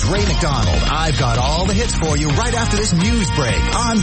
is Ray McDonald. I've got all the hits for you right after this news break on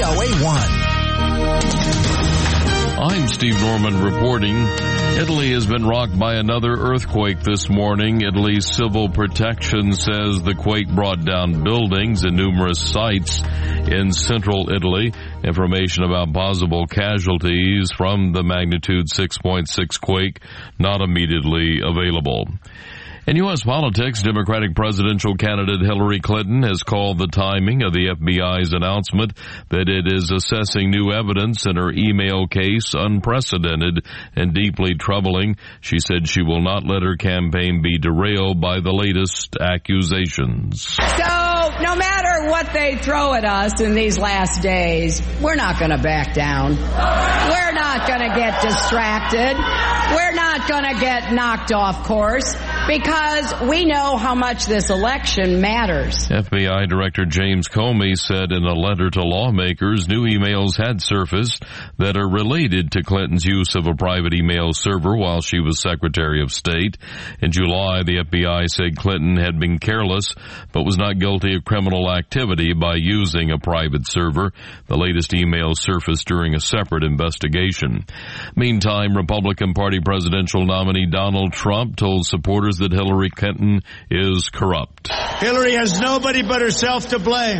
VOA1. I'm Steve Norman reporting. Italy has been rocked by another earthquake this morning. Italy's civil protection says the quake brought down buildings in numerous sites in central Italy. Information about possible casualties from the magnitude 6.6 quake not immediately available. In U.S. politics, Democratic presidential candidate Hillary Clinton has called the timing of the FBI's announcement that it is assessing new evidence in her email case unprecedented and deeply troubling. She said she will not let her campaign be derailed by the latest accusations. So, no matter what they throw at us in these last days, we're not going to back down. We're not going to get distracted. We're not going to get knocked off course, because we know how much this election matters. FBI Director James Comey said in a letter to lawmakers new emails had surfaced that are related to Clinton's use of a private email server while she was Secretary of State. In July, the FBI said Clinton had been careless but was not guilty of criminal activity by using a private server. The latest email surfaced during a separate investigation. Meantime, Republican Party presidential nominee Donald Trump told supporters that Hillary Clinton is corrupt. Hillary has nobody but herself to blame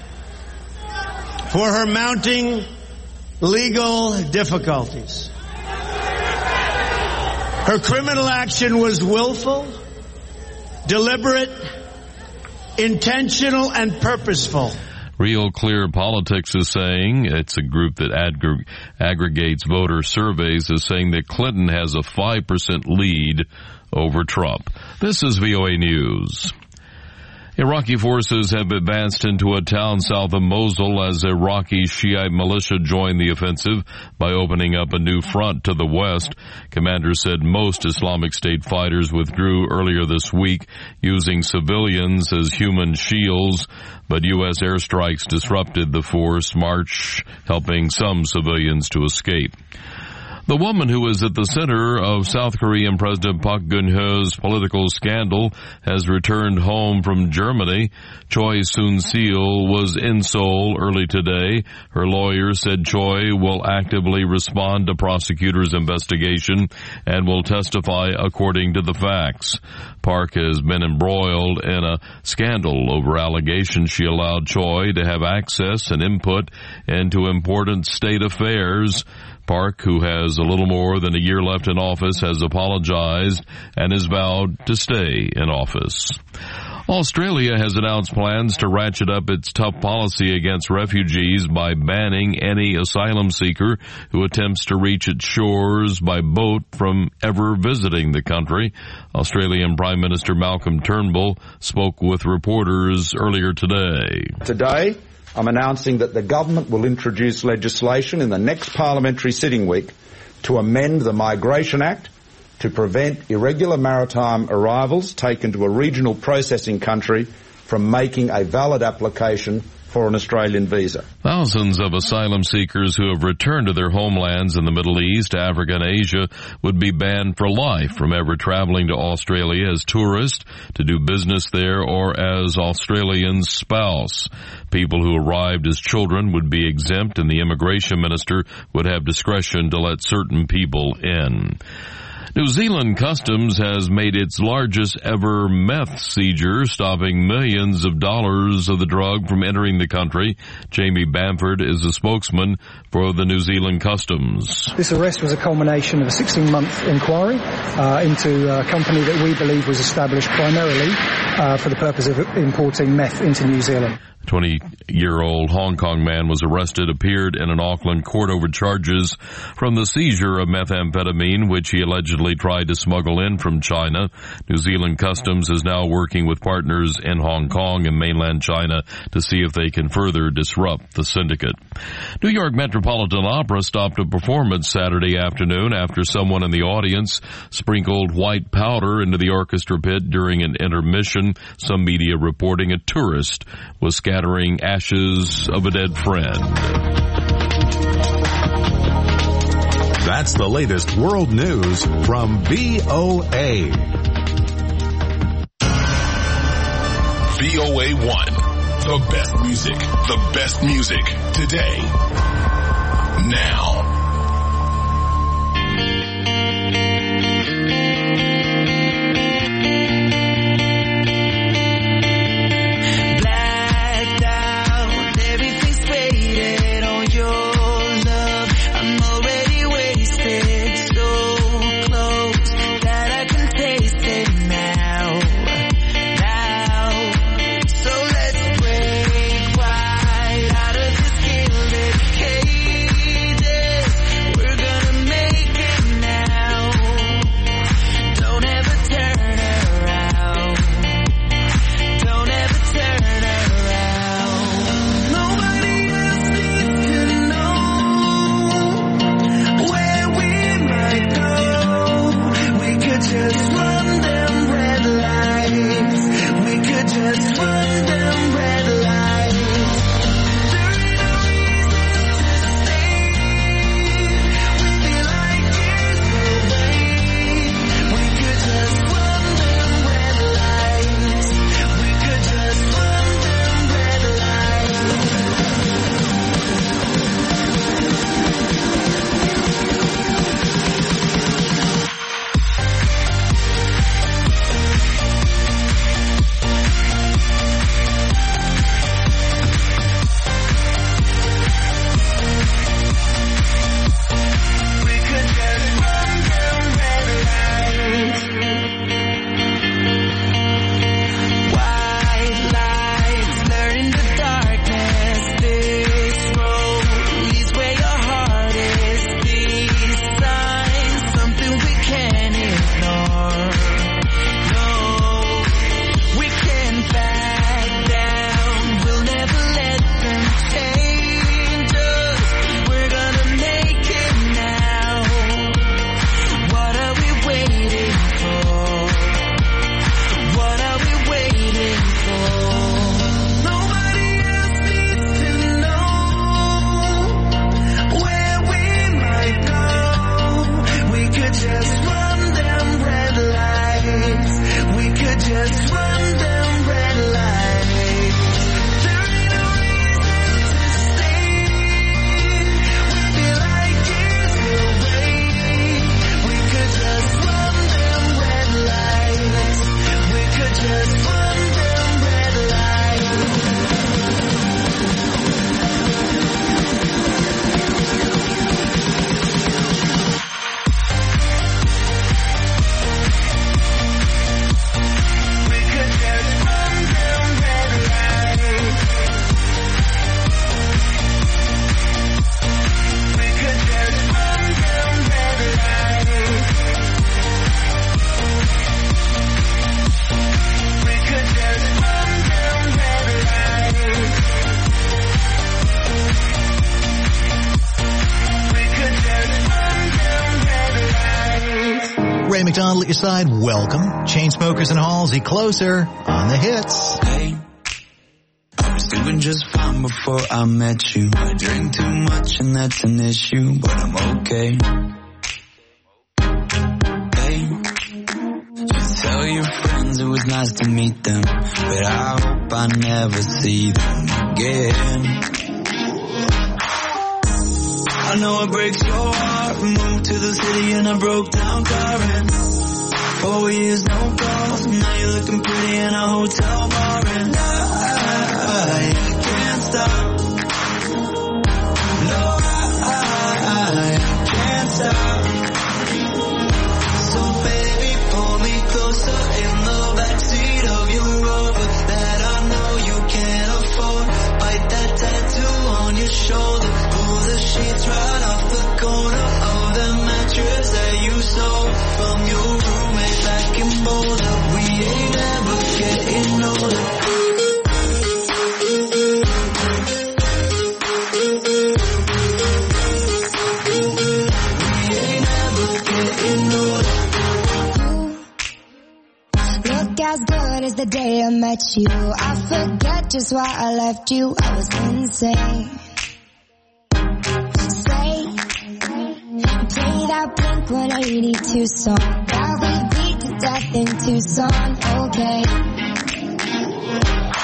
for her mounting legal difficulties. Her criminal action was willful, deliberate, intentional, and purposeful. Real Clear Politics is saying, it's a group that aggregates voter surveys, is saying that Clinton has a 5% lead over Trump. This is VOA News. Iraqi forces have advanced into a town south of Mosul as Iraqi Shiite militia joined the offensive by opening up a new front to the west. Commanders said most Islamic State fighters withdrew earlier this week using civilians as human shields, but U.S. airstrikes disrupted the force march, helping some civilians to escape. The woman who was at the center of South Korean President Park Geun-hye's political scandal has returned home from Germany. Choi Soon-sil was in Seoul early today. Her lawyer said Choi will actively respond to prosecutors' investigation and will testify according to the facts. Park has been embroiled in a scandal over allegations she allowed Choi to have access and input into important state affairs. Park, who has a little more than a year left in office, has apologized and has vowed to stay in office. Australia has announced plans to ratchet up its tough policy against refugees by banning any asylum seeker who attempts to reach its shores by boat from ever visiting the country. Australian Prime Minister Malcolm Turnbull spoke with reporters earlier today. Today, I'm announcing that the government will introduce legislation in the next parliamentary sitting week to amend the Migration Act to prevent irregular maritime arrivals taken to a regional processing country from making a valid application for an Australian visa. Thousands of asylum seekers who have returned to their homelands in the Middle East, Africa, and Asia would be banned for life from ever traveling to Australia as tourists, to do business there, or as Australian spouse. People who arrived as children would be exempt, and the immigration minister would have discretion to let certain people in. New Zealand Customs has made its largest ever meth seizure, stopping millions of dollars of the drug from entering the country. Jamie Bamford is a spokesman for the New Zealand Customs. This arrest was a culmination of a 16-month inquiry into a company that we believe was established primarily for the purpose of importing meth into New Zealand. A 20-year-old Hong Kong man was arrested, appeared in an Auckland court over charges from the seizure of methamphetamine, which he allegedly tried to smuggle in from China. New Zealand Customs is now working with partners in Hong Kong and mainland China to see if they can further disrupt the syndicate. New York Metropolitan Opera stopped a performance Saturday afternoon after someone in the audience sprinkled white powder into the orchestra pit during an intermission. Some media reporting a tourist was scattering ashes of a dead friend. That's the latest world news from VOA. VOA1. The best music. The best music. Today. Now. Ray McDonald at your side. Welcome. Chainsmokers and Halsey closer on the hits. Hey, I was doing just fine before I met you. I drink too much and that's an issue, but I'm okay. Hey, you tell your friends it was nice to meet them, but I hope I never see them again. I know it breaks your heart. We moved to the city and I broke down crying. 4 years, no calls. Now you're looking pretty in a hotel bar. And I can't stop. No, I can't stop. So baby, pull me closer in the backseat of your Rover that I know you can't afford. Bite that tattoo on your shoulder. Pull the sheets right off the corner of the mattress that you stole from your roommate back in Boulder. We ain't ever getting older. We ain't ever getting older. Look as good as the day I met you. I forget just why I left you. I was insane. Play that Blink-182 song that we beat to death in Tucson, okay.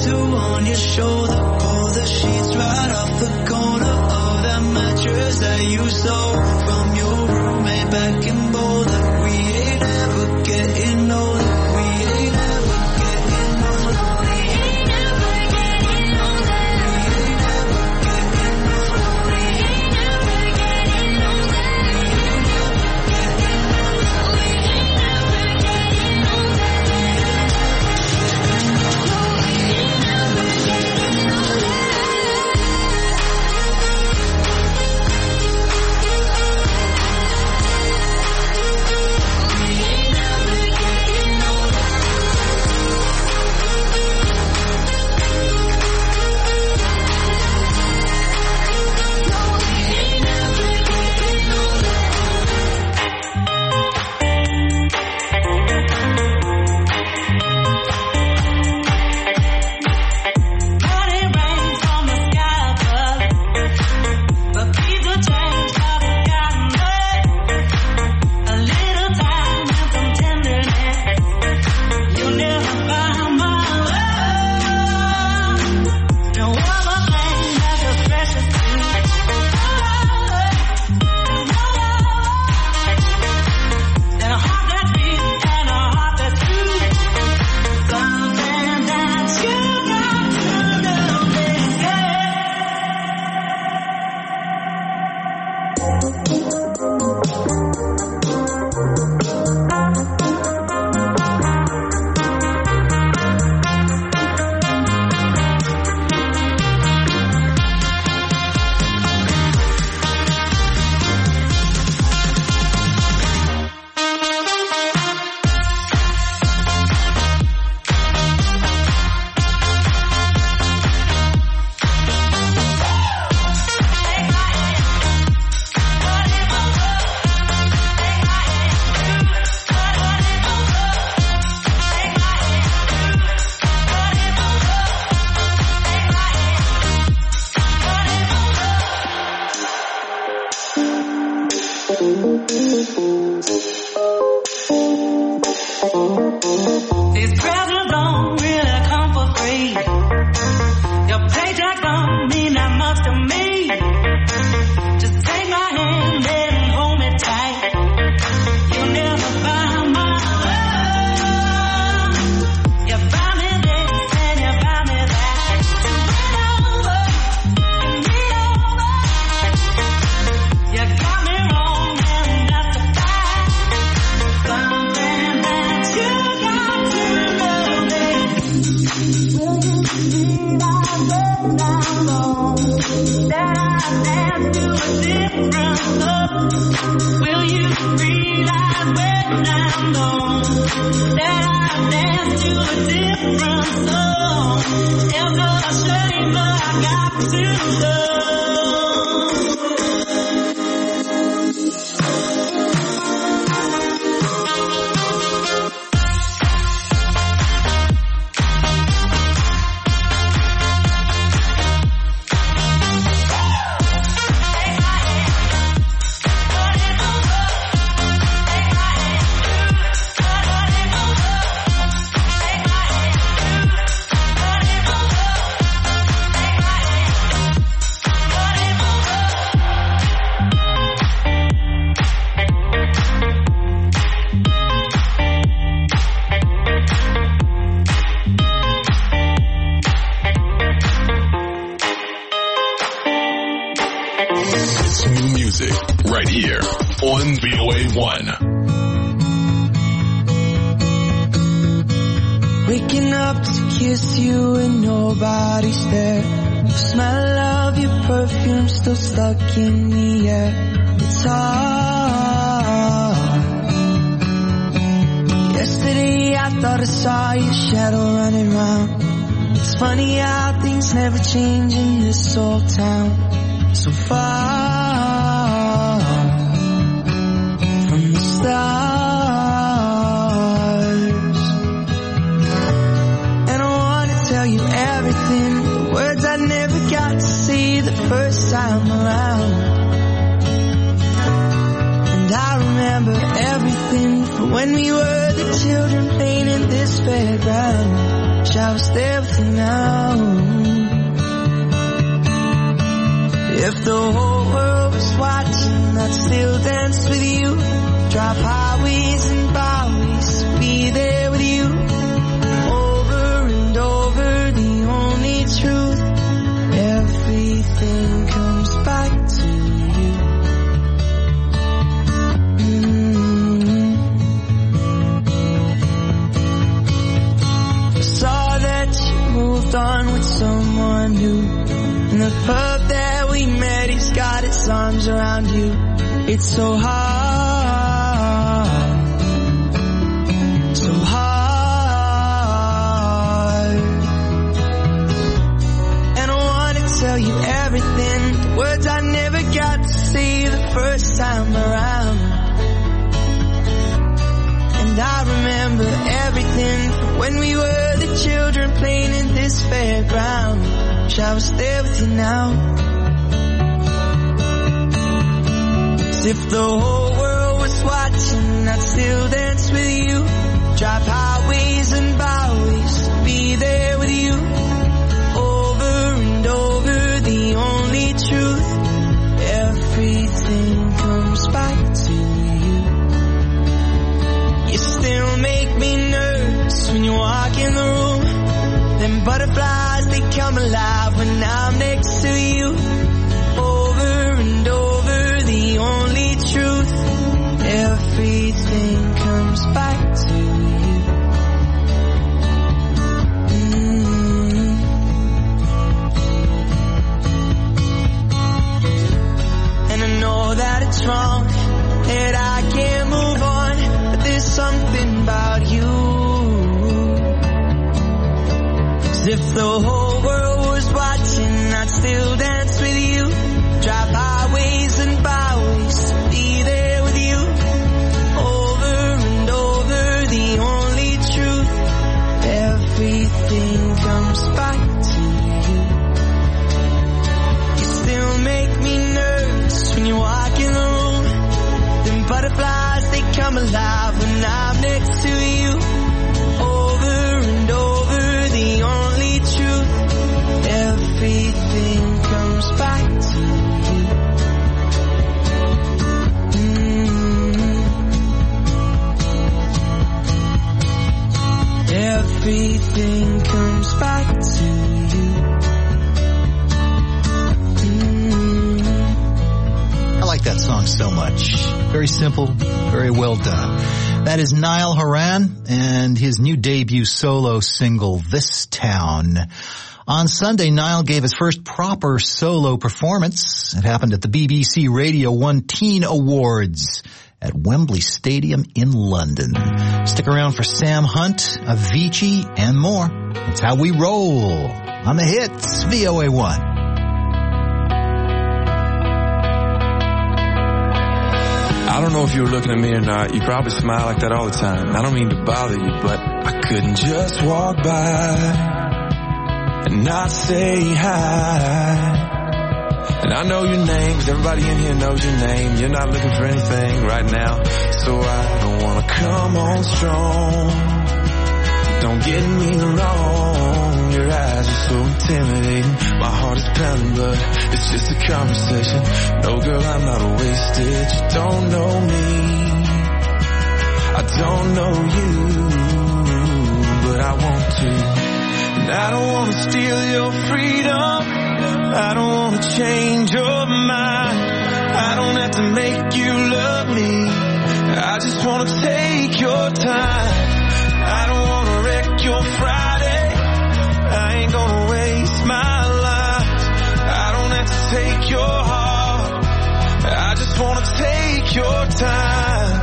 tattoo on your shoulder. Pull the sheets right off the corner of that mattress that you stole from your roommate back in Boulder. We ain't ever getting older. We ain't ever getting older. We ain't ever getting older. We ain't ever getting older. We ain't ever getting older. We ain't ever getting older. These presents don't really come for free. Your paycheck don't mean that much to me. Just take my hand and hold me tight. You'll never buy my love. You buy me this and you buy me that. You got me wrong and that's a fact. Something that you got to know, baby. Will you realize when I'm gone that I dance to a different song? Will you realize when I'm gone that I dance to a different song? It's a shame, but I got to go. It's new music right here on VOA1. Waking up to kiss you and nobody's there. The smell of your perfume still stuck in the air. It's hard. Yesterday I thought I saw your shadow running round. It's funny how things never change in this old town. So far from the stars. And I wanna tell you everything, the words I never got to say the first time around. And I remember everything from when we were the children playing in this fairground. shall stay with you now. If the whole world was watching, I'd still dance with you. Drive highways and byways, be there with you. Over and over, the only truth. Everything comes back to you. Saw that you moved on with someone new. In the pub that we met, he's got his arms around you. It's so hard, so hard. And I want to tell you everything, the words I never got to say the first time around. And I remember everything from when we were the children playing in this fairground. Wish I was there with you now. As if the whole world was watching, I'd still dance with you. Drive highways and byways, be there with you. Over and over, the only truth. Everything comes back to you. You still make me nervous when you walk in the room. Them butterflies, they come alive when I'm next to you. Over and over, the only truth. Everything comes back to you. And I know that it's wrong, that I can't move on, but there's something about you. If the whole world was watching, I'd still dance with you. Drive highways and byways, be there with you. Over and over, the only truth. Everything comes back to you. You still make me nervous when you walk in the room. Them butterflies, they come alive when I'm next to you. Over and over, the only truth. Everything comes back to you. Everything comes back to you. I like that song so much. Very simple, very well done. That is Niall Horan and his new debut solo single, This Town. On Sunday, Niall gave his first proper solo performance. It happened at the BBC Radio 1 Teen Awards at Wembley Stadium in London. Stick around for Sam Hunt, Avicii, and more. That's how we roll on the hits, VOA1. I don't know if you were looking at me or not. You probably smile like that all the time. I don't mean to bother you, but I couldn't just walk by and not say hi. And I know your name, 'cause everybody in here knows your name. You're not looking for anything right now, so I don't wanna come on strong. Don't get me wrong, your eyes are so intimidating. My heart is pounding, but it's just a conversation. No, girl, I'm not wasted. You don't know me, I don't know you, but I want to. And I don't want to steal your freedom, I don't want to change your mind. I don't have to make you love me, I just want to take your time. I don't want to wreck your Friday, I ain't gonna waste my life. I don't have to take your heart, I just want to take your time.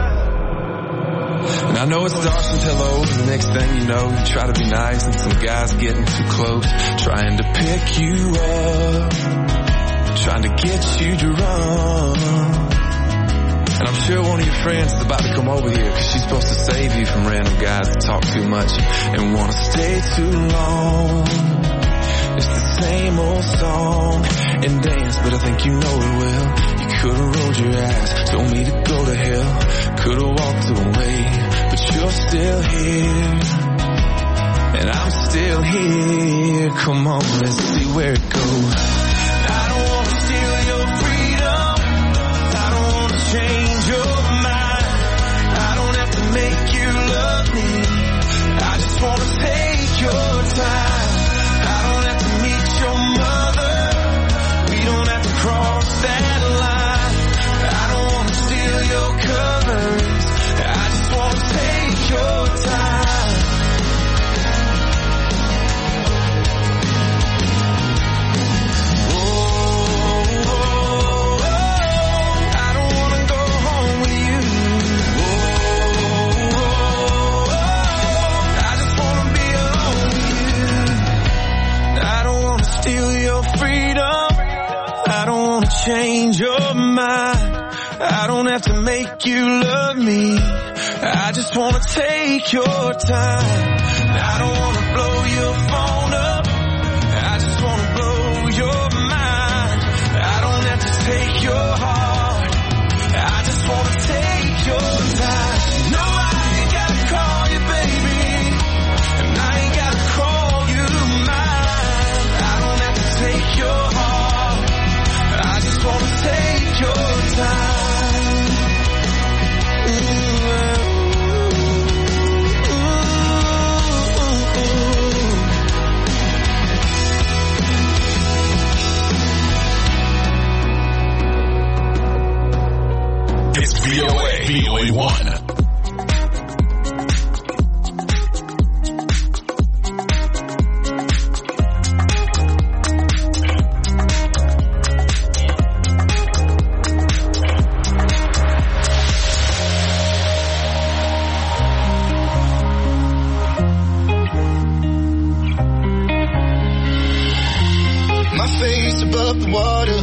And I know it's dark and pillows, and the next thing you know, you try to be nice, and some guy's getting too close, trying to pick you up, trying to get you to run. And I'm sure one of your friends is about to come over here, 'cause she's supposed to save you from random guys that talk too much and want to stay too long. It's the same old song and dance, but I think you know it well. You could've rolled your eyes, told me to go to hell, could've walked away, but you're still here. and I'm still here. Come on, let's see where it goes. I don't wanna steal your freedom. I don't wanna change your mind. I don't have to make you love me. I just wanna take your time. I don't have to meet your mother. We don't have to cross that line. I don't wanna steal your colors. I just wanna take your time. I don't wanna go home with you. I just wanna be alone with you. I don't wanna steal your freedom. I don't wanna change your mind. I don't have to make you love me. I just wanna take your time. I don't wanna blow your phone up. I just wanna blow your mind. I don't have to take your heart. I just wanna take your time. No, I ain't gotta call you baby, and I ain't gotta call you mine. I don't have to take your heart. I just wanna take your time. It's VOA1. My face above the water.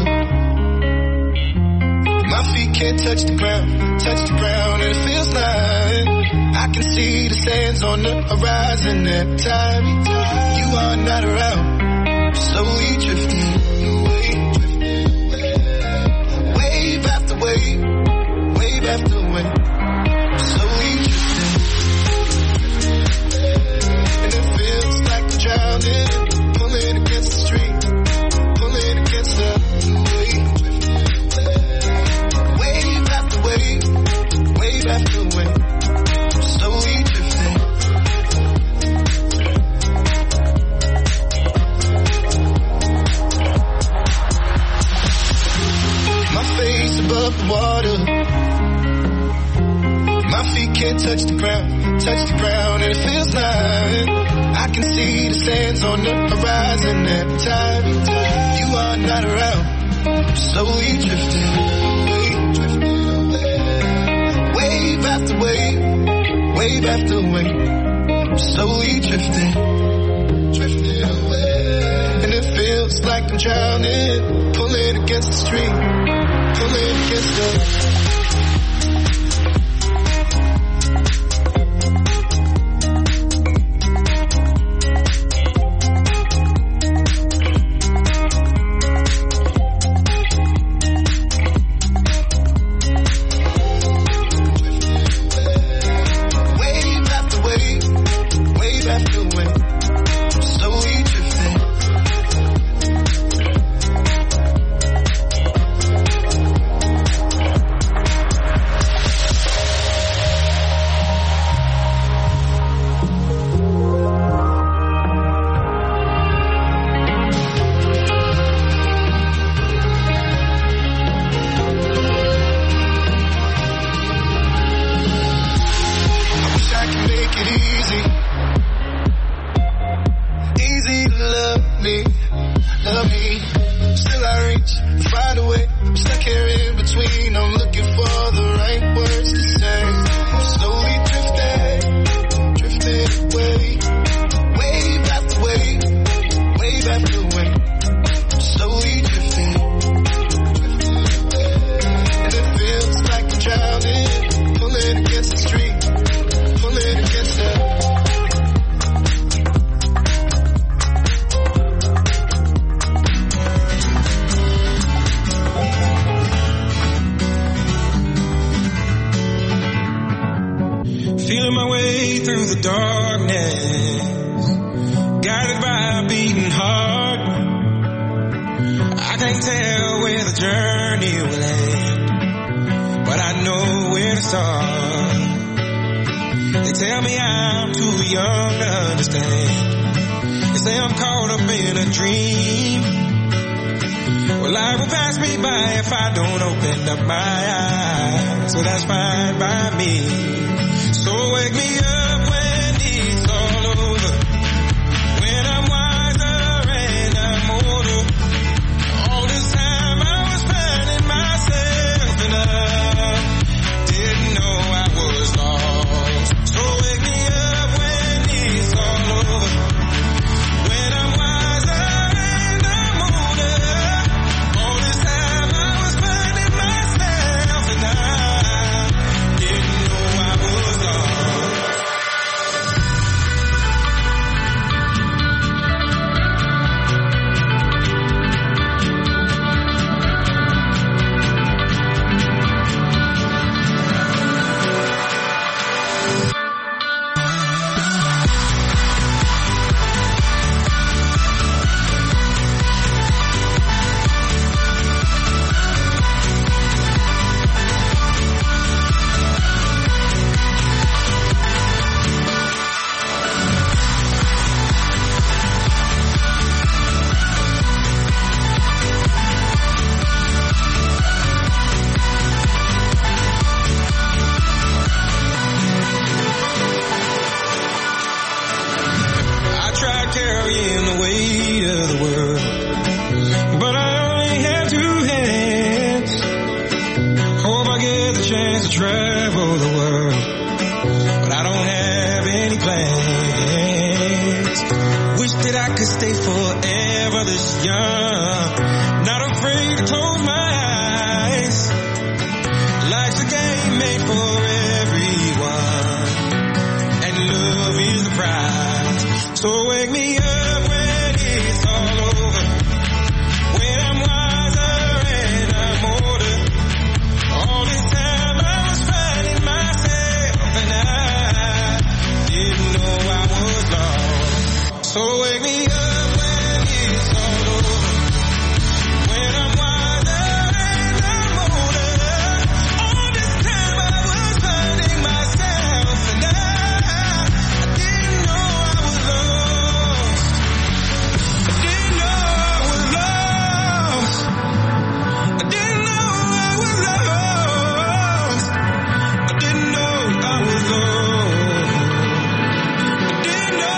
My feet can't touch the ground, and it feels like I can see the sands on the horizon every time you are not around. Slowly drifting away, wave after wave, wave after wave. Slowly drifting, and it feels like I'm drowning, pulling against the stream, pulling against the wave. Wave after wave, slowly drifting. My face above the water. My feet can't touch the ground, and it feels like I can see the sands on the horizon every time you are not around. Slowly drifting. Wave after wave, wave after wave, slowly drifting, drifting away. And it feels like I'm drowning, pulling against the stream, pulling against the... Feeling my way through the darkness, tell me I'm too young to understand. They say I'm caught up in a dream. Well, life will pass me by if I don't open up my eyes. So that's fine by me. So wake me up when it's all over. When I'm wiser and I'm older. All this time I was finding myself and I didn't know I was lost. So wake me up when it's all over. When I'm wiser and I'm older. All this time I was finding myself and I didn't know I was lost. I tried carrying the weight of the world, but I only have two hands. Hope I get the chance to travel the world, but I don't have any plans. Wish that I could stay forever this young, not afraid to close my eyes. Life's a game made for everyone, and love is the prize. So wake me up when it's all over. When I'm wiser and I'm older. All this time I was finding myself and I didn't know I was lost. So wake me up when it's all over. When I'm wiser and I'm older. All this time I was finding myself and I didn't know I was lost. I didn't know I was lost. I didn't know I was lost. I didn't know I was lost. I didn't know.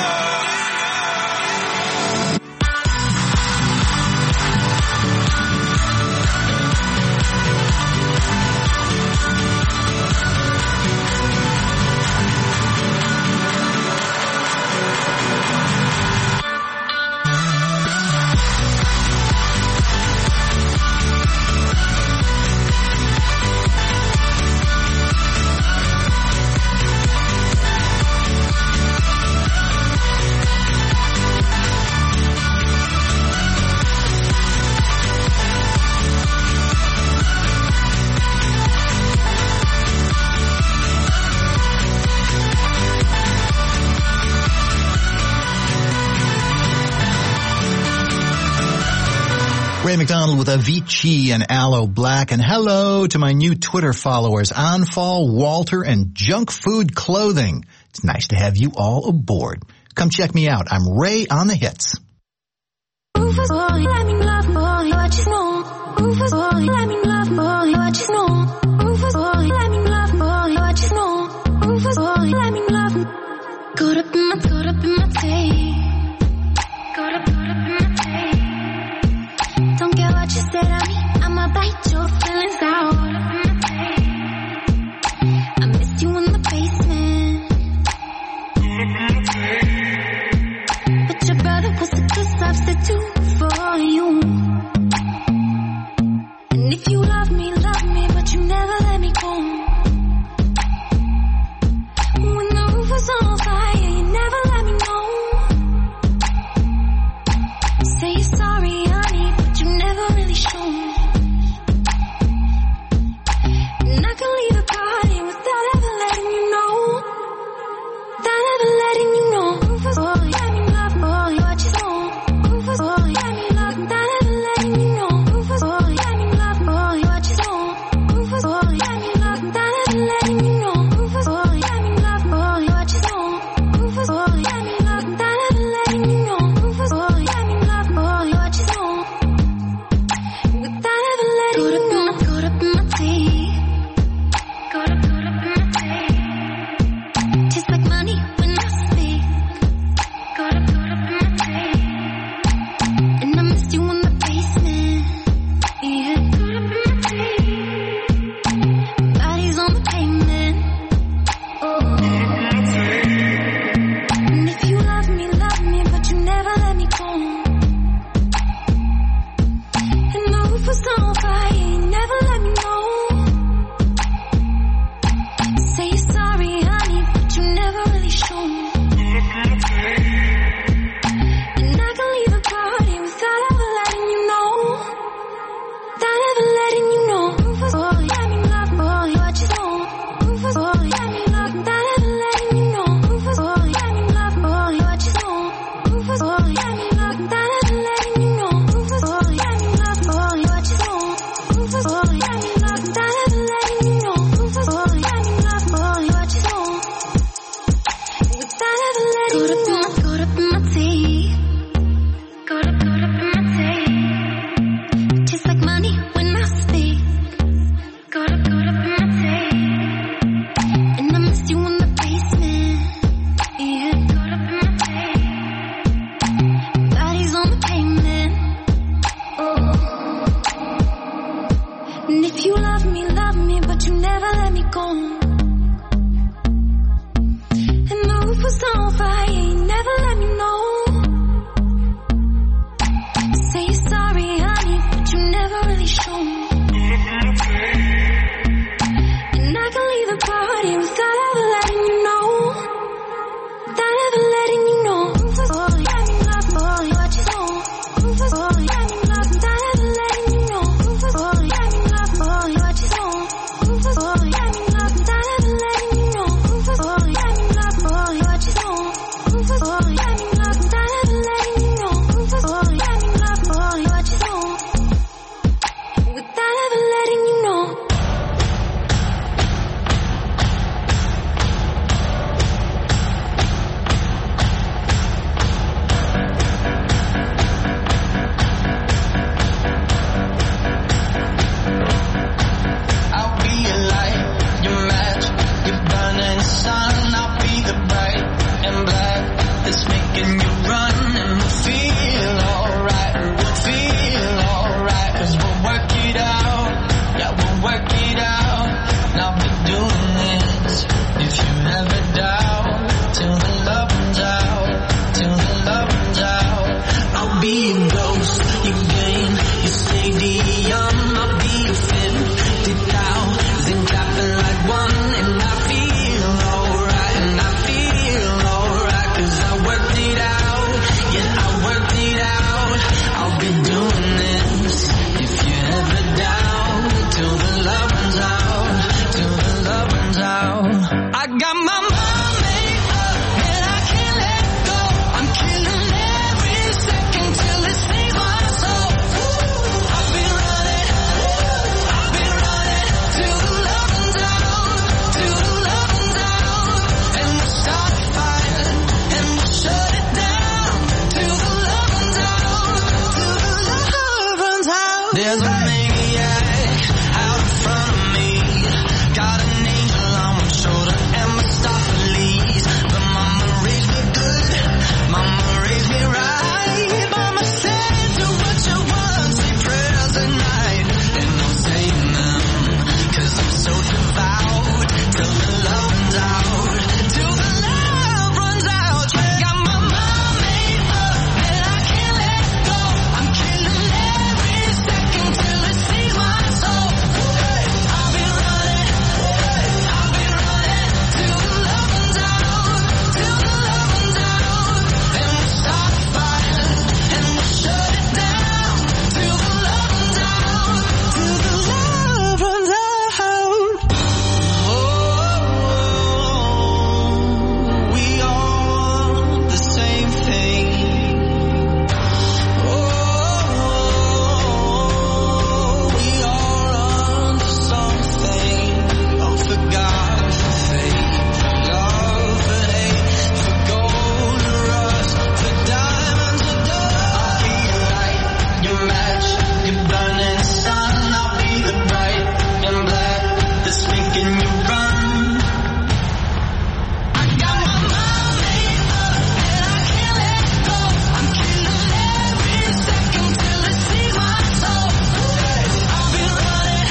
Ray McDonald with Avicii and Aloe Black. And hello to my new Twitter followers, Onfall, Walter, and Junk Food Clothing. It's nice to have you all aboard. Come check me out. I'm Ray on the hits. Rufus boy, let me love boy, what you know? Rufus boy, let me love boy, what you know? Rufus boy, let me love boy, what you know? Rufus boy, let me love. Caught up in my tape. Caught up in my tape. Don't care what you said at me, I'ma bite your feelings out. I miss you in the basement. But your brother was a good substitute for you. And if you love me, but you never let me go. When the roof was on fire, you never let me know. Say you're sorry, honey, but you never really show. And I can leave the party without ever letting you know. Without ever letting you know. Rufus boy, let me love boy, what you know. Rufus boy, let me love. I'll be your ghost, your game, your stadium. I'll be your 50,000 clapping like one. And I feel alright, and I feel alright, 'cause I worked it out, yeah, I worked it out. I'll be doing this if you're ever down, till the love runs out, till the love runs out. I got my mind made up and I can't let go. I'm killing every second till it saves my soul. I've been running till the love runs out, till the love runs out. And we'll start a fire and we'll shut it down till the love runs out, till the love runs out. There's a maniac out in front of me, got an angel on one shoulder and Mephistopheles. But mama raised me good, mama raised me right. Mama said do what you want, say prayers at night. And I'm saying them, 'cause I'm so devout, till the love runs out, till the love runs out. Got my mind made up and I can't let go. I'm killing every second till it saves my soul. I'll be running till the love runs out, till the love runs out. And we'll start a fire and we'll shut it down till the love runs out, till the love runs out. Oh, we all the same thing. Oh, we all onto something. Oh, for God, for faith, for love, for hate, for gold, for rust, for diamonds, for dust. I'll be your light, your match, your burning sun. I'll be the bright and black that's making you run. I got my mind made up and I can't let go. I'm killing every second till it saves my soul. I'll be running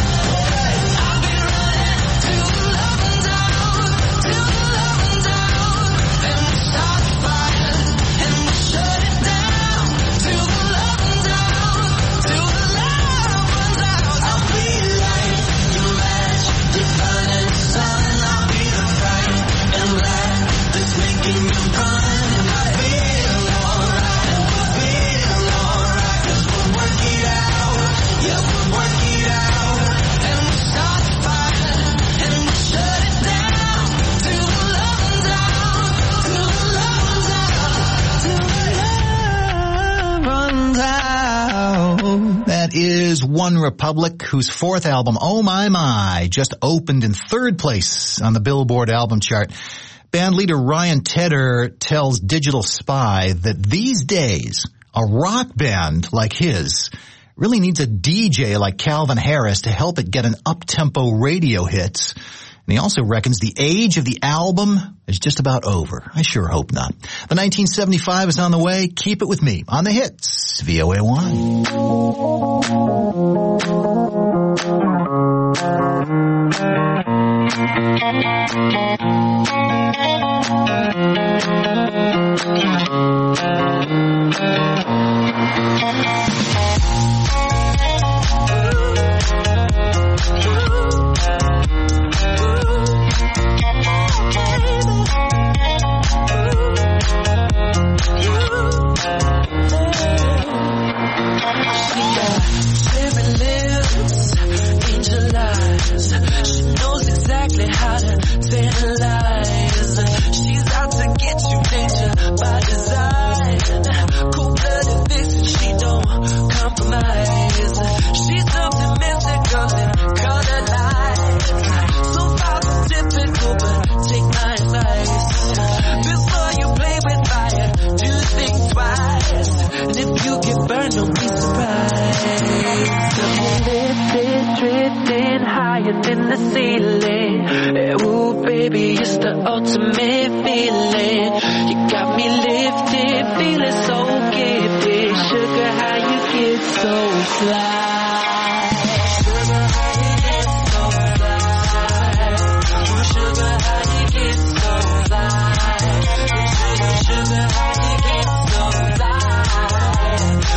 till the love runs out, till the love runs out. And we'll start a fire and we'll shut it down till the love runs out, till the love runs out. I'll be your light, your match, your burning sun. I'll be the bright and black that's making you run. And I feel alright, and we'll feel alright, 'cause we'll work it out, yeah, we'll work it out. And we'll start a fire and we'll shut it down till the love runs out, till the love runs out, till the love runs out. That is One Republic, whose fourth album, Oh My My, just opened in third place on the Billboard album chart. Band leader Ryan Tedder tells Digital Spy that these days, a rock band like his really needs a DJ like Calvin Harris to help it get an up-tempo radio hits. And he also reckons the age of the album is just about over. I sure hope not. The 1975 is on the way. Keep it with me on the hits, VOA 1. How to tantalize. She's out to get you, danger by design. Cold-blooded vixen, she don't compromise. She's optimistic, and color lights. So far from typical, but take my advice. Before you play with fire, do think twice. And if you get burned, don't be surprised. Lifted, drifting higher than the ceiling. Ooh, baby, it's the ultimate feeling. You got me lifted, feeling so gifted. Sugar, how you get so fly. Sugar, how you get so fly. Ooh, sugar, how you get so fly. Sugar, how you get so fly.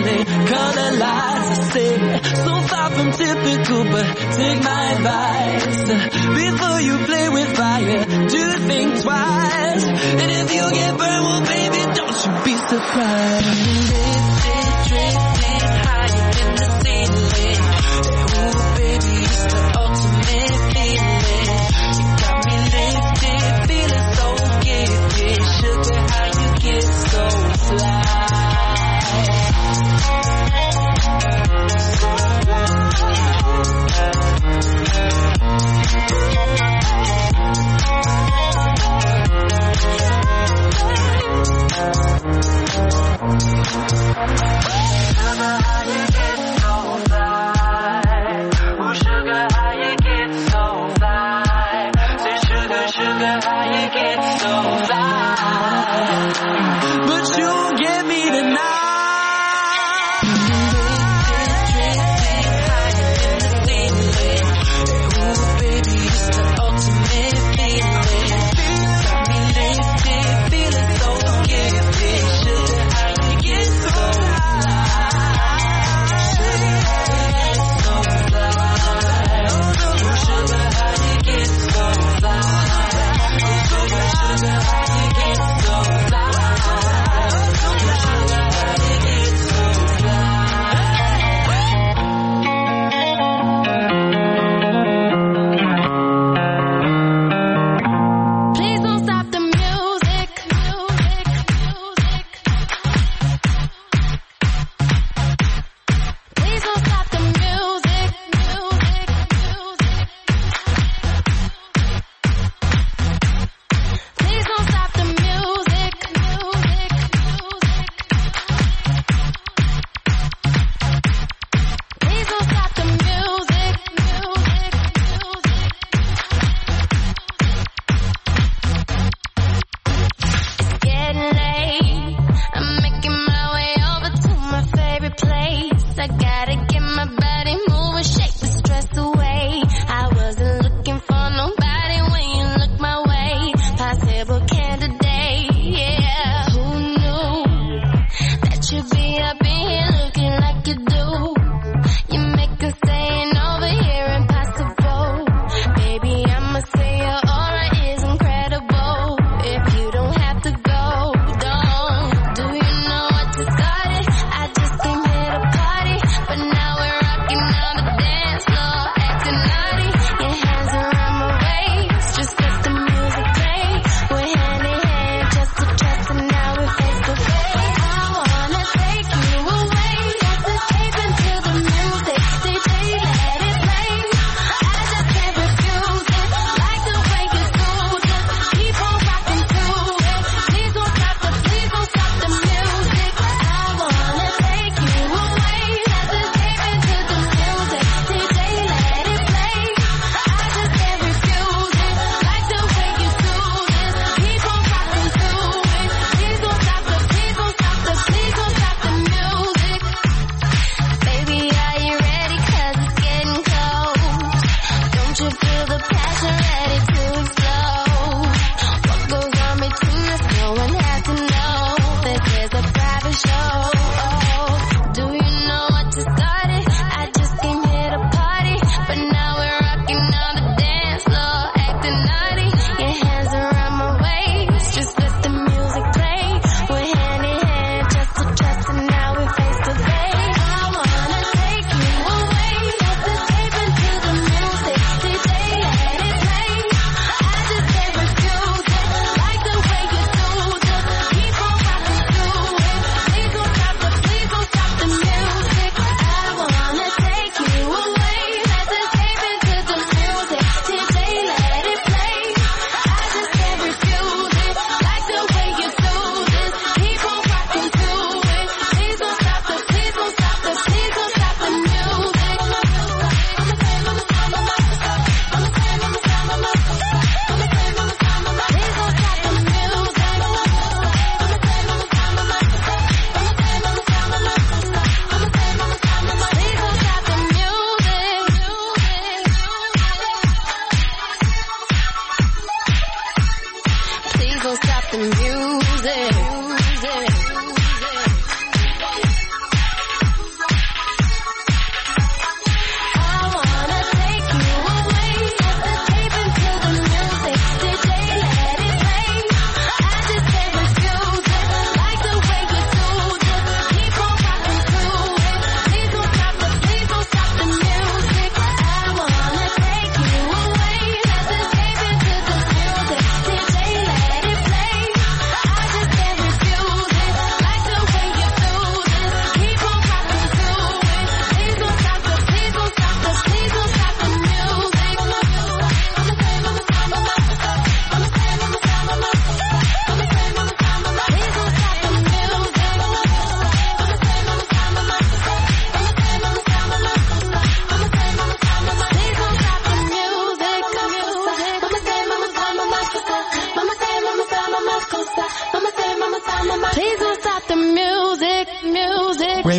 feeling. Color lights, I say, so far from typical, but take my advice. Before you play with fire, do think twice. And if you get burned, well baby, don't you be surprised. Lifted, drifted, higher than the ceiling. Ooh baby, it's the ultimate feeling. You got me lifted, feeling so gifted. Sugar, how you get so fly.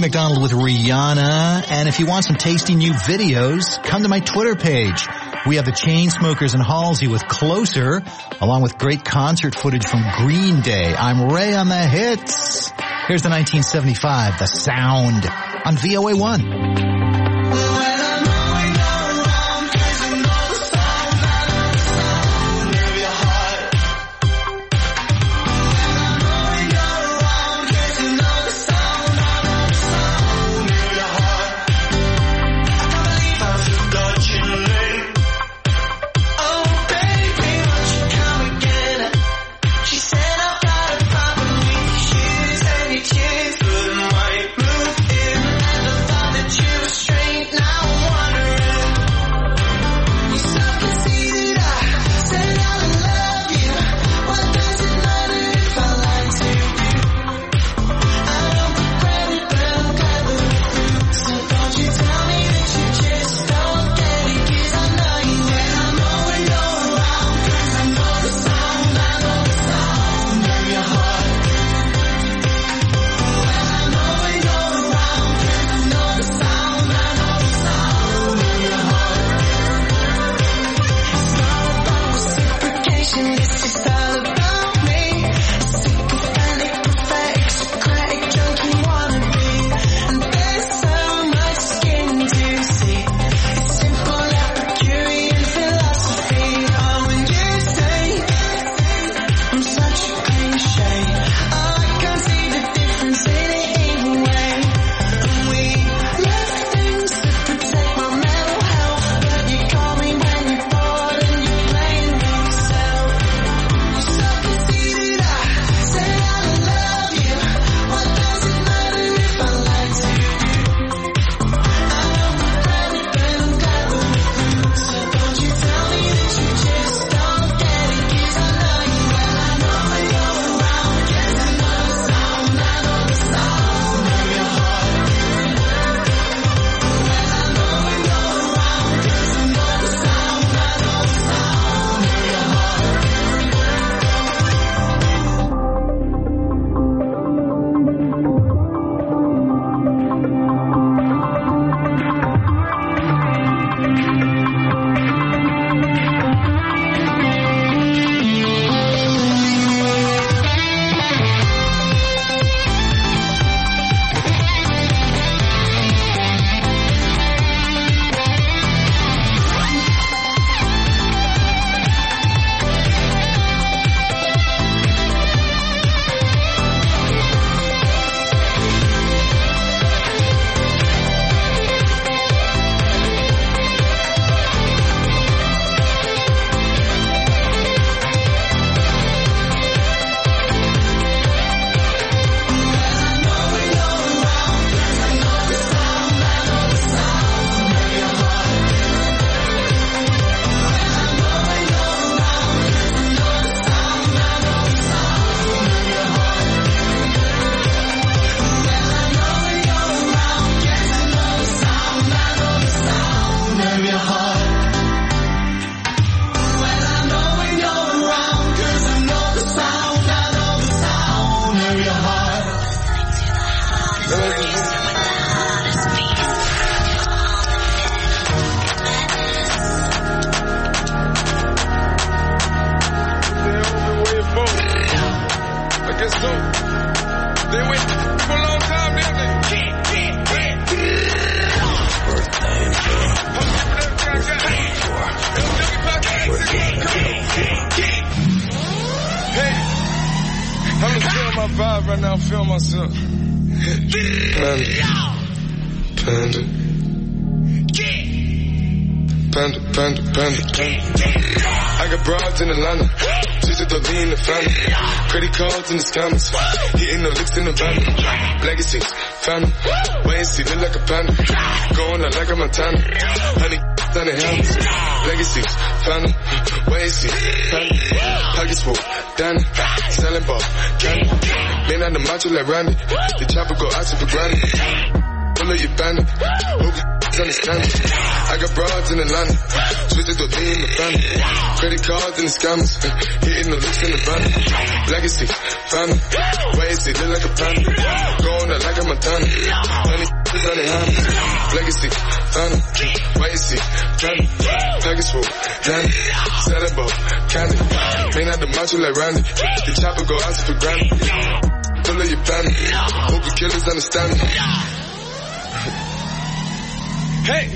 McDonald with Rihanna. And if you want some tasty new videos, come to my Twitter page. We have the Chainsmokers and Halsey with Closer, along with great concert footage from Green Day. I'm Ray on the hits. Here's the 1975, The Sound, on VOA1. I got broads in Atlanta, just at the lean the family. Credit cards in the scammers, hitting the licks in the van. Legacies, family, wait and see, look like a panda. Going out like a Montana, honey, down the helmets. Legacies, family, wait and see, family. Pockets full, Danny, selling ball, candy. Man on the macho like Randy, the chopper go out for granted. Pull up your bandit, understand me. I got broads in Atlanta, switching to lean the family. Credit cards and the scammers, hitting the licks in the van. Legacy, family, why is it look like a panda? Going out like a Montana, honey, on the hands. Legacy, family, why is it family? Package full, Danny, selling ball, candy. Ain't out the macho like Randy, the chopper go out for granted. Pull up your family, hope the killers understand me. Hey!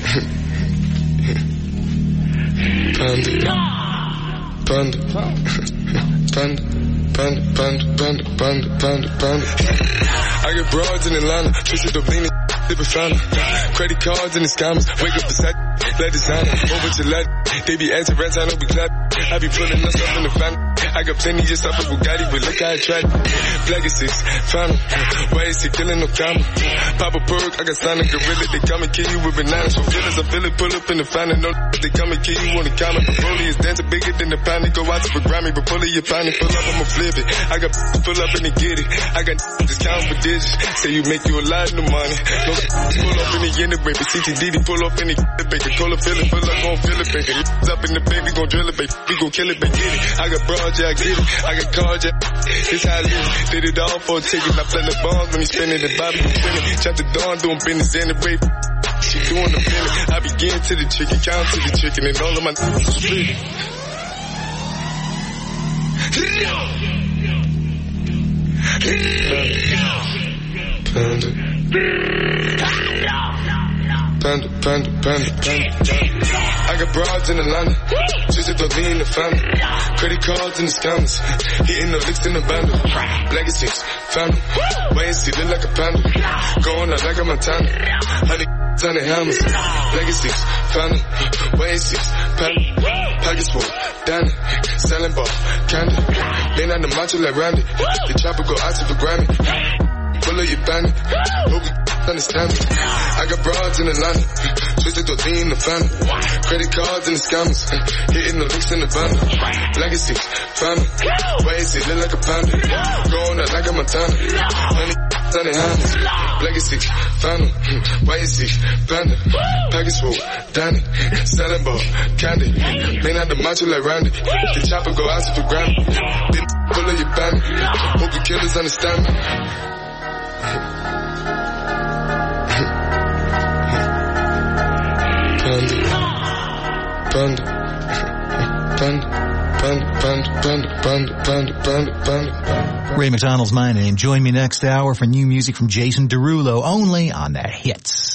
Panda. Panda. Panda. Panda. Panda. Panda. Panda. Panda. I get broads in Atlanta, twisted up leaning, sipping fountain. Credit cards and the scammers, wake up beside, let designer, over to let, they be answering rats, I don't be clap. I be pulling us up in the family. I got plenty just up a Bugatti, but look how I tried. Legacies, family, why is he killing no comma? Pop a perk, I got signed a gorilla, they come and kill you with bananas. For feelings, I feel it, pull up in the family, no they come and kill you on the comment. Broly is dancing bigger than the pound, they go out to the Grammy, but pull it, your pound, pull up, I'ma flip it. I got pull up and they get it. I got just count for digits, say you make you a lot of money. No pull up in the end, baby, CTD, pull up in the baby, call it, fill it, pull up, gon' fill it, baby. Up in the baby, gon' drill it, baby, we gon' kill it, baby, get it. I got broad, yeah, I get it. I got cards, yeah, it's how I live. Did it all for a ticket, I play the bonds when he spinning the Bobby, he spinning. Chop the dawn, doing business in the baby. She doing the feeling. I begin to the chicken, count to the chicken, and all of my split. Panda, panda, panda, panda. I got broads in Atlanta, twisted to lean the family. Credit cards and the scammers, hitting the licks in the bundle. Legacies, family, why is he look like a panda? Going out like a Montana, honey, on the hammers. Legacies, family, why is he panda? Package full, Danny, selling ball, candy. Lean on the macho like Randy, the chopper go out to the Grammy. Pull up your bandit, hope you understand me. I got broads in Atlanta, twisted to lean the family. Credit cards and the scammers, hitting the licks in the bundle. Legacy, family, why is it look like a panda? Going out like a Montana, honey, on the hands. Legacy, family, why is it panda? Package full, Danny, selling ball, candy. Lean out the macho like Randy, the chopper go out to the Grammy. Then pull up your bandit, hope the killers understand me. Panda, panda, panda, panda, panda, panda, panda, panda, panda. Ray McDonald's my name. Join me next hour for new music from Jason Derulo, only on the hits.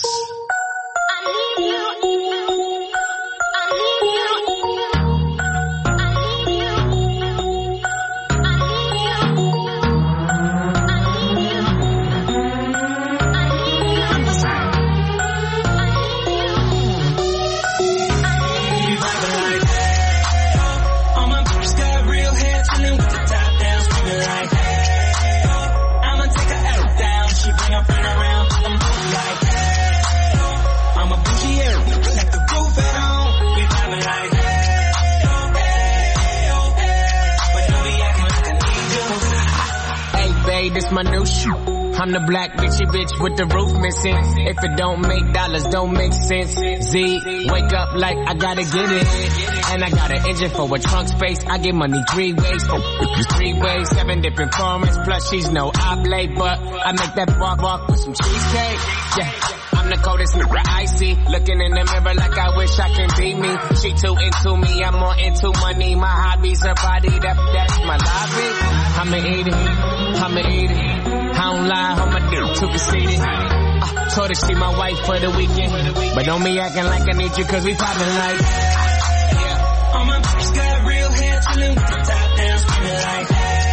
This my new shoe. I'm the black bitchy bitch with the roof missing. If it don't make dollars, don't make sense. Z, wake up like I gotta get it. And I got an engine for a trunk space. I get money 3 ways. 3 ways, 7 different formats. Plus she's no oblate, but I make that walk with some cheesecake. Yeah. I'm the coldest nigga I see. Looking in the mirror like I wish I can be me. She too into me, I'm more into money. My hobbies, her body, that's my lobby. I'ma eat it, I'ma eat it. I don't lie, I'ma do too conceited. Told her she my wife for the weekend. But don't be acting like I need you cause we poppin' like. Yeah. All my bitches got real hair, chillin' with the top down, screamin' like.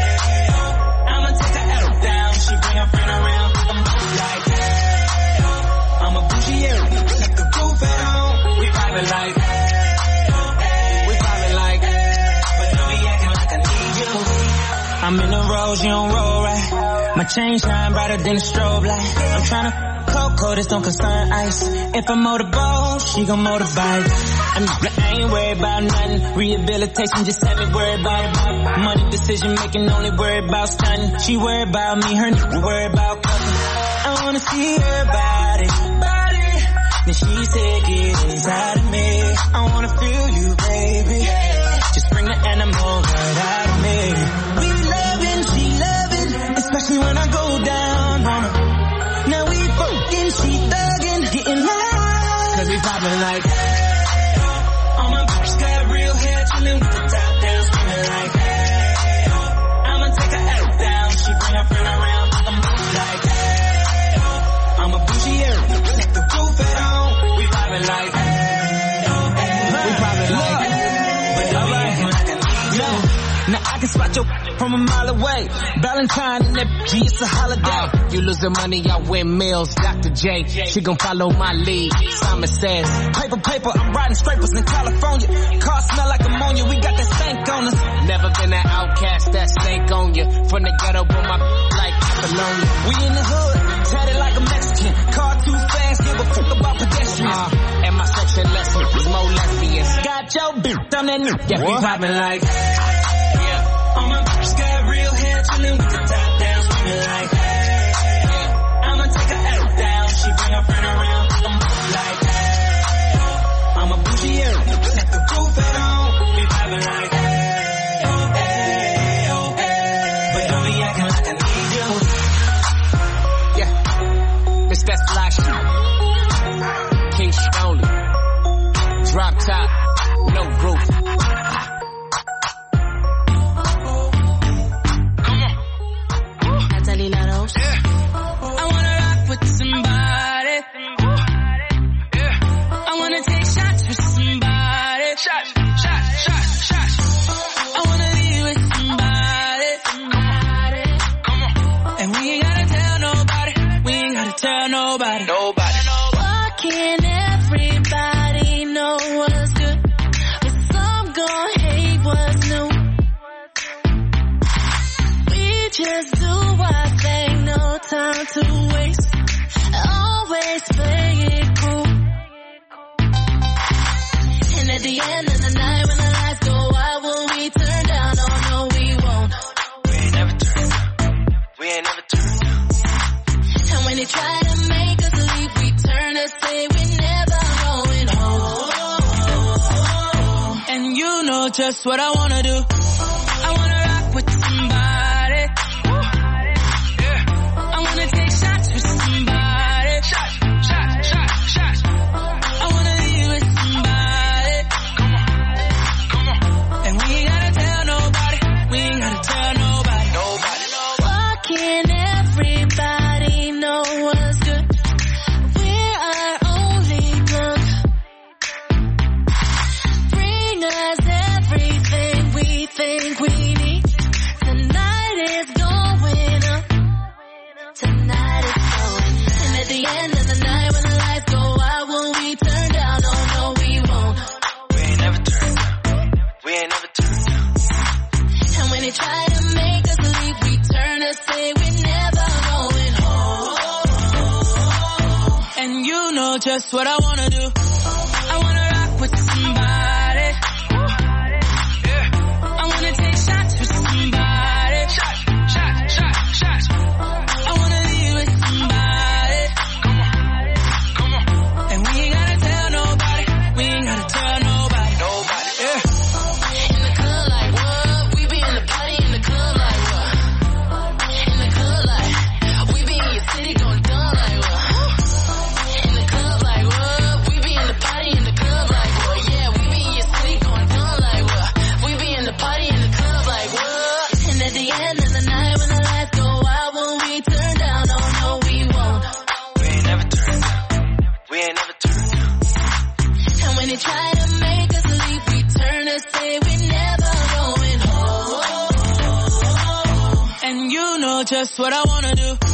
I'ma take her L down, she bring her friend around. I'm like. I'm a bougie, like the roof at home. We poppin' like, we poppin' like, but don't be acting like I need you. I'm in the rose, you don't roll right. My chain shine brighter than a strobe light. I'm tryna cold, this don't concern ice. If I motorboat, she gon' motorbike. I ain't worried about nothing. Rehabilitation, just have me worried about money. Decision making, only worried about stunning. She worried about me, her nigga worried about cutting. I wanna see her body. Then she said poppin' like, hey, oh. All my bitches got real hair, chillin' with the top down, screaming like, hey, oh. I'ma take her out down, she bring her friend around, I'm like, hey, oh. I'm a bougie area, let the roof at home, we poppin' like, hey, oh, hey, we poppin' like, but don't be acting like I need you. Now I can spot your from a mile away. Valentine and that G, it's a holiday. You losing money, I win meals. Dr. J, she gon' follow my lead. Simon says, paper, I'm riding scrapers in California. Car smell like ammonia, we got that stank on us. Never been an outcast, that stank on you. From the ghetto, with my like Apollonia. We in the hood, tatted like a Mexican. Car too fast, give a fuck about pedestrians. And my section lesson is more lesbians. Got your bitch on that new, yeah, we poppin' like, all my bitches got real hair, chillin' with the top down, screamin' like, hey, oh. I'ma take her out down, she bring her friend around, I'm like, hey, oh. I'm a bougie area, let the roof at home, we poppin' like, hey, oh, hey, oh, hey. But don't be acting like I need you. Yeah, it's that fly shit. King shit only. Drop top, no roof. I wanna rock with somebody. I wanna take shots with somebody. Shots. I wanna be with somebody. Come on. And we ain't gotta tell nobody. Walking, everybody know what's good, but some gon' hate what's new. We just do our thing, no time to waste. Always play it cool. And at the end of the night, when the lights go out, will we turn down? Oh no, we won't. We ain't never turn down. And when they try to make us leave, we turn to say we're never going home. And you know just what I wanna do. I wanna rock with somebody. I wanna take shots with somebody. Shots. I wanna be with somebody. Come on. And we ain't gotta tell nobody. Walking, everybody know what's good. We're our only drug. Bring us everything we think we need. Tonight is going up. And at the end of the night, when the lights go out, will we turn down? Oh no, we won't. We ain't never turn down. And when they try to make us leave, we turn to say we're never going home. And you know just what I wanna do. I wanna rock with somebody. I wanna take shots with somebody. Shots. I wanna be with somebody. Come on. And we ain't gotta tell nobody. Yeah. In the club like what? We be in the party in the club like what? In the club like we be in your city going dumb like what? In the club like what? We be in the party in the club like what? Yeah, we be in your city going dumb like what? We be in the party in the club like what? And at the end of the night, when the lights go out, will we turn down? Oh no, we won't. We ain't never turn down. And when they try to make us leave, we turn to say we're never going home. And you know just what I wanna do.